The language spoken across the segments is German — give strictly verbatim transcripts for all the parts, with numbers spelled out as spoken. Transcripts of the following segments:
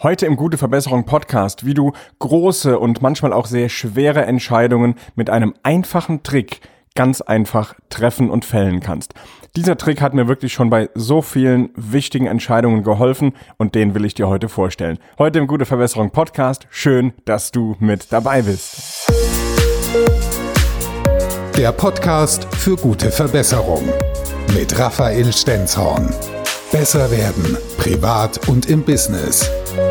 Heute im Gute Verbesserung Podcast, wie du große und manchmal auch sehr schwere Entscheidungen mit einem einfachen Trick ganz einfach treffen und fällen kannst. Dieser Trick hat mir wirklich schon bei so vielen wichtigen Entscheidungen geholfen und den will ich dir heute vorstellen. Heute im Gute Verbesserung Podcast. Schön, dass du mit dabei bist. Der Podcast für gute Verbesserung mit Raphael Stenzhorn. Besser werden, privat und im Business.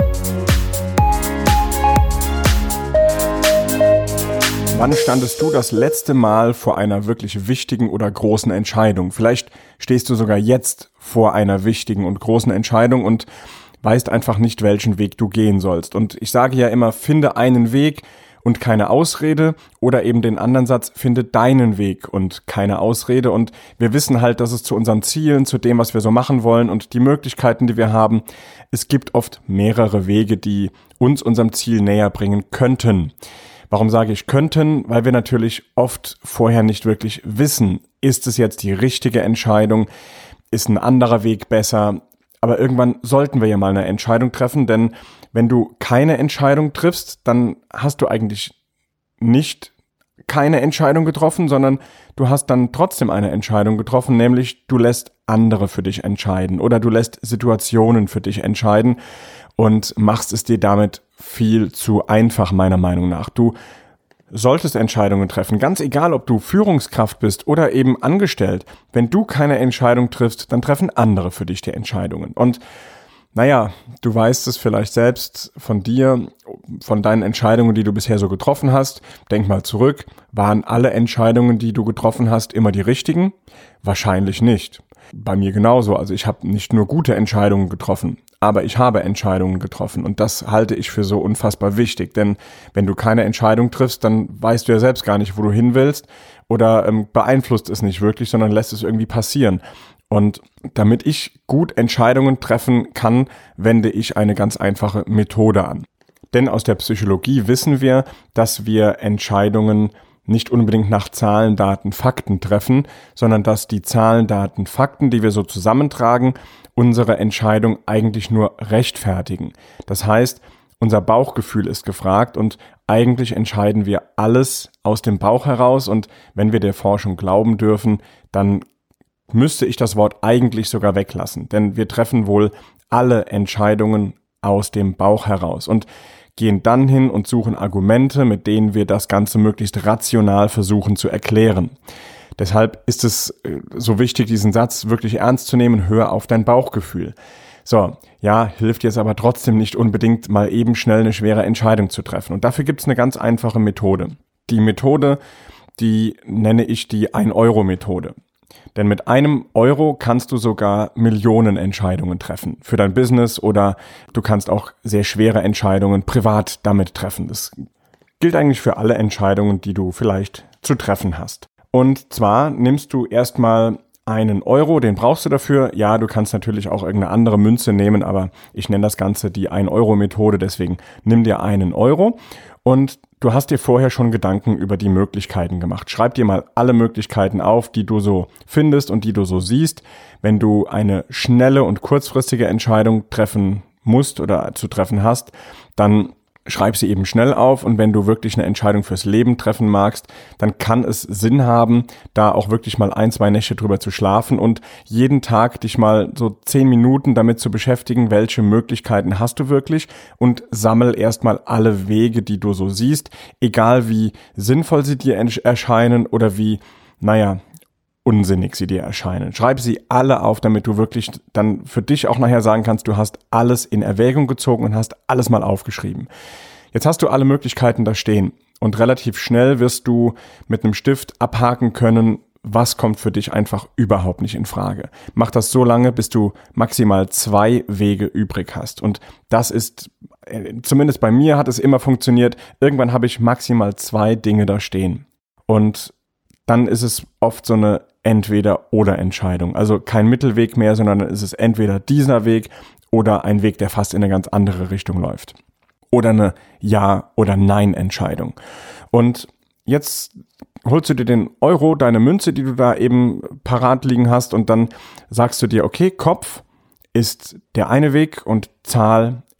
Wann standest du das letzte Mal vor einer wirklich wichtigen oder großen Entscheidung? Vielleicht stehst du sogar jetzt vor einer wichtigen und großen Entscheidung und weißt einfach nicht, welchen Weg du gehen sollst. Und ich sage ja immer, finde einen Weg und keine Ausrede, oder eben den anderen Satz, finde deinen Weg und keine Ausrede. Und wir wissen halt, dass es zu unseren Zielen, zu dem, was wir so machen wollen und die Möglichkeiten, die wir haben, es gibt oft mehrere Wege, die uns unserem Ziel näher bringen könnten. Warum sage ich könnten? Weil wir natürlich oft vorher nicht wirklich wissen, ist es jetzt die richtige Entscheidung, ist ein anderer Weg besser? Aber irgendwann sollten wir ja mal eine Entscheidung treffen, denn wenn du keine Entscheidung triffst, dann hast du eigentlich nicht keine Entscheidung getroffen, sondern du hast dann trotzdem eine Entscheidung getroffen, nämlich du lässt andere für dich entscheiden oder du lässt Situationen für dich entscheiden und machst es dir damit viel zu einfach, meiner Meinung nach. Du solltest Entscheidungen treffen, ganz egal, ob du Führungskraft bist oder eben angestellt. Wenn du keine Entscheidung triffst, dann treffen andere für dich die Entscheidungen. Und naja, du weißt es vielleicht selbst von dir, von deinen Entscheidungen, die du bisher so getroffen hast. Denk mal zurück, waren alle Entscheidungen, die du getroffen hast, immer die richtigen? Wahrscheinlich nicht. Bei mir genauso. Also ich habe nicht nur gute Entscheidungen getroffen, aber ich habe Entscheidungen getroffen und das halte ich für so unfassbar wichtig, denn wenn du keine Entscheidung triffst, dann weißt du ja selbst gar nicht, wo du hin willst oder ähm, beeinflusst es nicht wirklich, sondern lässt es irgendwie passieren. Und damit ich gut Entscheidungen treffen kann, wende ich eine ganz einfache Methode an. Denn aus der Psychologie wissen wir, dass wir Entscheidungen nicht unbedingt nach Zahlen, Daten, Fakten treffen, sondern dass die Zahlen, Daten, Fakten, die wir so zusammentragen, unsere Entscheidung eigentlich nur rechtfertigen. Das heißt, unser Bauchgefühl ist gefragt und eigentlich entscheiden wir alles aus dem Bauch heraus und wenn wir der Forschung glauben dürfen, dann müsste ich das Wort eigentlich sogar weglassen, denn wir treffen wohl alle Entscheidungen aus dem Bauch heraus und gehen dann hin und suchen Argumente, mit denen wir das Ganze möglichst rational versuchen zu erklären. Deshalb ist es so wichtig, diesen Satz wirklich ernst zu nehmen, hör auf dein Bauchgefühl. So, ja, hilft jetzt aber trotzdem nicht unbedingt, mal eben schnell eine schwere Entscheidung zu treffen. Und dafür gibt es eine ganz einfache Methode. Die Methode, die nenne ich die ein-Euro-Methode. Denn mit einem Euro kannst du sogar Millionen Entscheidungen treffen für dein Business oder du kannst auch sehr schwere Entscheidungen privat damit treffen. Das gilt eigentlich für alle Entscheidungen, die du vielleicht zu treffen hast. Und zwar nimmst du erstmal einen Euro, den brauchst du dafür. Ja, du kannst natürlich auch irgendeine andere Münze nehmen, aber ich nenne das Ganze die ein-Euro-Methode, deswegen nimm dir einen Euro und du hast dir vorher schon Gedanken über die Möglichkeiten gemacht. Schreib dir mal alle Möglichkeiten auf, die du so findest und die du so siehst. Wenn du eine schnelle und kurzfristige Entscheidung treffen musst oder zu treffen hast, dann schreib sie eben schnell auf und wenn du wirklich eine Entscheidung fürs Leben treffen magst, dann kann es Sinn haben, da auch wirklich mal ein, zwei Nächte drüber zu schlafen und jeden Tag dich mal so zehn Minuten damit zu beschäftigen, welche Möglichkeiten hast du wirklich und sammel erstmal alle Wege, die du so siehst, egal wie sinnvoll sie dir erscheinen oder wie, naja, unsinnig sie dir erscheinen. Schreib sie alle auf, damit du wirklich dann für dich auch nachher sagen kannst, du hast alles in Erwägung gezogen und hast alles mal aufgeschrieben. Jetzt hast du alle Möglichkeiten da stehen und relativ schnell wirst du mit einem Stift abhaken können, was kommt für dich einfach überhaupt nicht in Frage. Mach das so lange, bis du maximal zwei Wege übrig hast. Und das ist, zumindest bei mir hat es immer funktioniert, irgendwann habe ich maximal zwei Dinge da stehen. Und dann ist es oft so eine Entweder-oder-Entscheidung. Also kein Mittelweg mehr, sondern dann ist es entweder dieser Weg oder ein Weg, der fast in eine ganz andere Richtung läuft. Oder eine Ja- oder Nein-Entscheidung. Und jetzt holst du dir den Euro, deine Münze, die du da eben parat liegen hast und dann sagst du dir, okay, Kopf ist der eine Weg und Zahl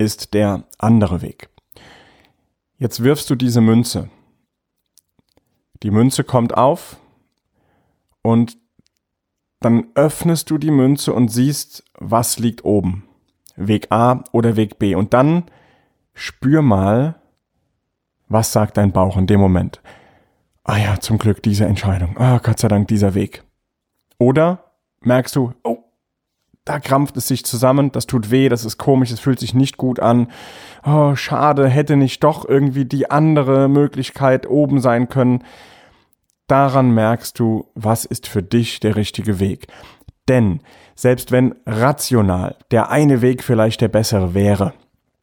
ist der andere Weg. Jetzt wirfst du diese Münze. Die Münze kommt auf und dann öffnest du die Münze und siehst, was liegt oben. Weg A oder Weg B. Und dann spür mal, was sagt dein Bauch in dem Moment. Ah ja, zum Glück diese Entscheidung. Ah, Gott sei Dank dieser Weg. Oder merkst du, oh, da krampft es sich zusammen, das tut weh, das ist komisch, das fühlt sich nicht gut an. Oh, schade, hätte nicht doch irgendwie die andere Möglichkeit oben sein können. Daran merkst du, was ist für dich der richtige Weg. Denn selbst wenn rational der eine Weg vielleicht der bessere wäre,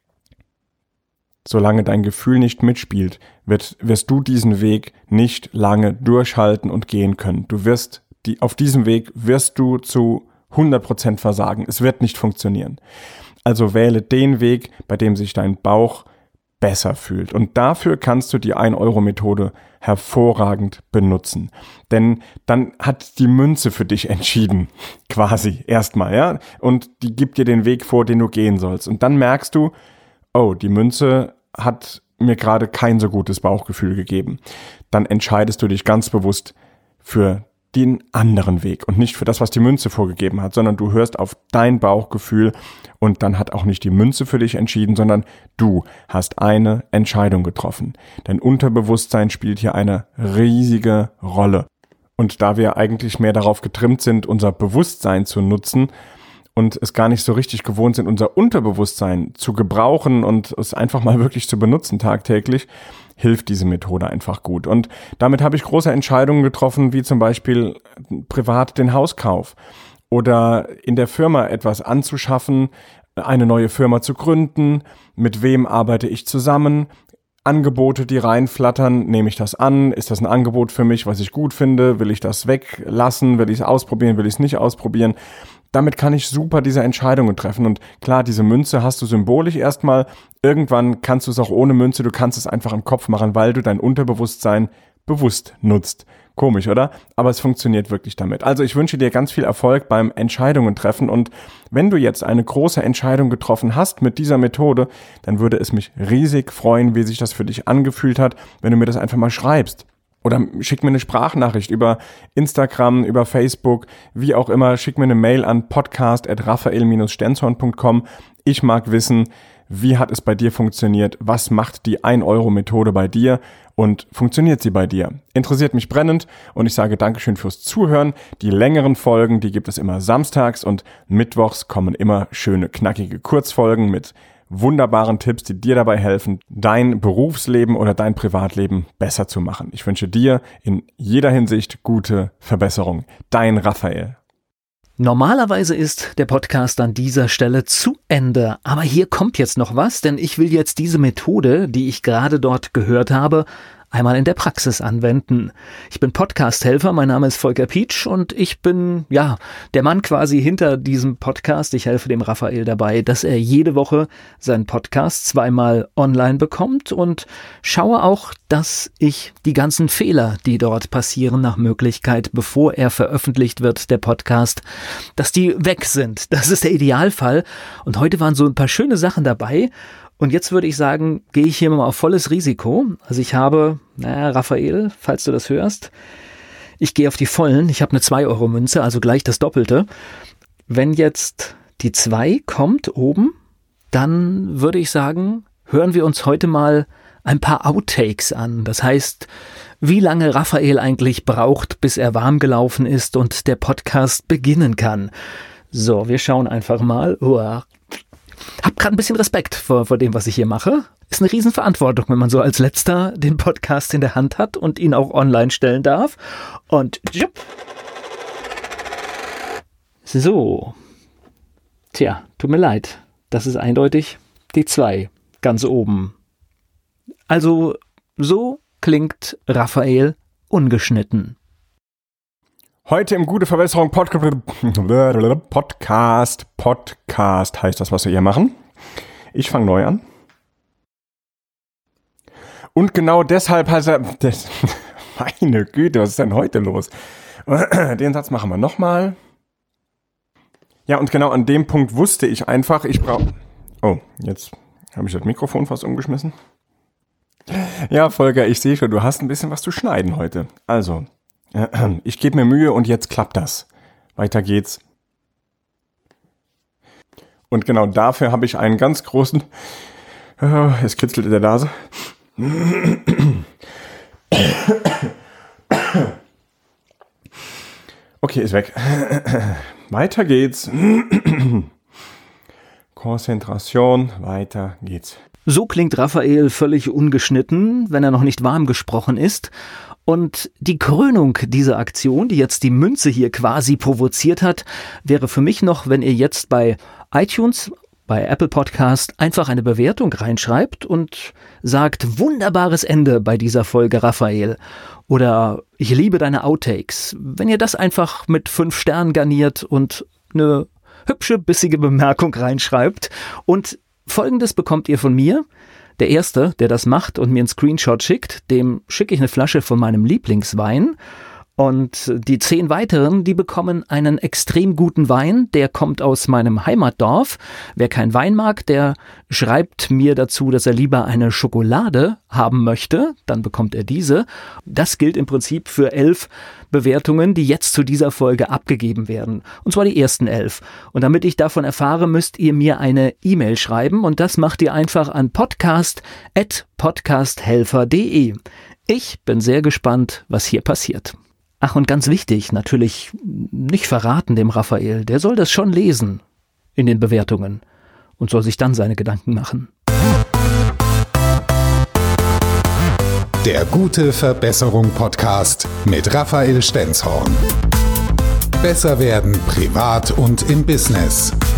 solange dein Gefühl nicht mitspielt, wird, wirst du diesen Weg nicht lange durchhalten und gehen können. Du wirst, die, auf diesem Weg wirst du zu hundert Prozent versagen. Es wird nicht funktionieren. Also wähle den Weg, bei dem sich dein Bauch besser fühlt. Und dafür kannst du die ein Euro Methode hervorragend benutzen. Denn dann hat die Münze für dich entschieden, quasi erstmal, ja. Und die gibt dir den Weg vor, den du gehen sollst. Und dann merkst du, oh, die Münze hat mir gerade kein so gutes Bauchgefühl gegeben. Dann entscheidest du dich ganz bewusst für den anderen Weg und nicht für das, was die Münze vorgegeben hat, sondern du hörst auf dein Bauchgefühl und dann hat auch nicht die Münze für dich entschieden, sondern du hast eine Entscheidung getroffen. Dein Unterbewusstsein spielt hier eine riesige Rolle. Und da wir eigentlich mehr darauf getrimmt sind, unser Bewusstsein zu nutzen und es gar nicht so richtig gewohnt sind, unser Unterbewusstsein zu gebrauchen und es einfach mal wirklich zu benutzen tagtäglich, hilft diese Methode einfach gut. Und damit habe ich große Entscheidungen getroffen, wie zum Beispiel privat den Hauskauf oder in der Firma etwas anzuschaffen, eine neue Firma zu gründen, mit wem arbeite ich zusammen, Angebote, die reinflattern, nehme ich das an, ist das ein Angebot für mich, was ich gut finde, will ich das weglassen, will ich es ausprobieren, will ich es nicht ausprobieren. Damit kann ich super diese Entscheidungen treffen und klar, diese Münze hast du symbolisch erstmal, irgendwann kannst du es auch ohne Münze, du kannst es einfach im Kopf machen, weil du dein Unterbewusstsein bewusst nutzt. Komisch, oder? Aber es funktioniert wirklich damit. Also ich wünsche dir ganz viel Erfolg beim Entscheidungen treffen und wenn du jetzt eine große Entscheidung getroffen hast mit dieser Methode, dann würde es mich riesig freuen, wie sich das für dich angefühlt hat, wenn du mir das einfach mal schreibst. Oder schick mir eine Sprachnachricht über Instagram, über Facebook, wie auch immer. Schick mir eine Mail an podcast at raphael dash stenzhorn punkt com. Ich mag wissen, wie hat es bei dir funktioniert? Was macht die ein Euro Methode bei dir? Und funktioniert sie bei dir? Interessiert mich brennend und ich sage Dankeschön fürs Zuhören. Die längeren Folgen, die gibt es immer samstags und mittwochs kommen immer schöne, knackige Kurzfolgen mit wunderbaren Tipps, die dir dabei helfen, dein Berufsleben oder dein Privatleben besser zu machen. Ich wünsche dir in jeder Hinsicht gute Verbesserung. Dein Raphael. Normalerweise ist der Podcast an dieser Stelle zu Ende, aber hier kommt jetzt noch was, denn ich will jetzt diese Methode, die ich gerade dort gehört habe, einmal in der Praxis anwenden. Ich bin Podcast-Helfer, mein Name ist Volker Pietsch und ich bin, ja, der Mann quasi hinter diesem Podcast. Ich helfe dem Raphael dabei, dass er jede Woche seinen Podcast zweimal online bekommt und schaue auch, dass ich die ganzen Fehler, die dort passieren, nach Möglichkeit, bevor er veröffentlicht wird, der Podcast, dass die weg sind. Das ist der Idealfall. Und heute waren so ein paar schöne Sachen dabei. Und jetzt würde ich sagen, gehe ich hier mal auf volles Risiko. Also ich habe, naja, Raphael, falls du das hörst, ich gehe auf die vollen. Ich habe eine zwei Euro Münze, also gleich das Doppelte. Wenn jetzt die zwei kommt oben, dann würde ich sagen, hören wir uns heute mal ein paar Outtakes an. Das heißt, wie lange Raphael eigentlich braucht, bis er warm gelaufen ist und der Podcast beginnen kann. So, wir schauen einfach mal. Uah. Hab gerade ein bisschen Respekt vor, vor dem, was ich hier mache. Ist eine Riesenverantwortung, wenn man so als Letzter den Podcast in der Hand hat und ihn auch online stellen darf. Und jupp. So. Tja, tut mir leid. Das ist eindeutig die zwei ganz oben. Also, so klingt Raphael ungeschnitten. Heute im Gute Verbesserung Podcast, Podcast heißt das, was wir hier machen. Ich fange neu an. Und genau deshalb heißt er, das, meine Güte, was ist denn heute los? Den Satz machen wir nochmal. Ja, und genau an dem Punkt wusste ich einfach, ich brauche, oh, jetzt Habe ich das Mikrofon fast umgeschmissen? Ja, Volker, ich sehe schon, du hast ein bisschen was zu schneiden heute. Also, äh, ich gebe mir Mühe und jetzt klappt das. Weiter geht's. Und genau dafür habe ich einen ganz großen... Äh, es kitzelt in der Nase. Okay, ist weg. Weiter geht's. Konzentration, weiter geht's. So klingt Raphael völlig ungeschnitten, wenn er noch nicht warm gesprochen ist. Und die Krönung dieser Aktion, die jetzt die Münze hier quasi provoziert hat, wäre für mich noch, wenn ihr jetzt bei iTunes, bei Apple Podcast einfach eine Bewertung reinschreibt und sagt, wunderbares Ende bei dieser Folge, Raphael. Oder ich liebe deine Outtakes. Wenn ihr das einfach mit fünf Sternen garniert und eine hübsche, bissige Bemerkung reinschreibt. Und Folgendes bekommt ihr von mir. Der Erste, der das macht und mir einen Screenshot schickt, dem schicke ich eine Flasche von meinem Lieblingswein. Und die zehn weiteren, die bekommen einen extrem guten Wein, der kommt aus meinem Heimatdorf. Wer keinen Wein mag, der schreibt mir dazu, dass er lieber eine Schokolade haben möchte, dann bekommt er diese. Das gilt im Prinzip für elf Bewertungen, die jetzt zu dieser Folge abgegeben werden. Und zwar die ersten elf. Und damit ich davon erfahre, müsst ihr mir eine E-Mail schreiben und das macht ihr einfach an podcast at podcasthelfer punkt de. Ich bin sehr gespannt, was hier passiert. Ach, und ganz wichtig, natürlich nicht verraten dem Raphael, der soll das schon lesen in den Bewertungen und soll sich dann seine Gedanken machen. Der Gute Verbesserung Podcast mit Raphael Stenzhorn. Besser werden privat und im Business.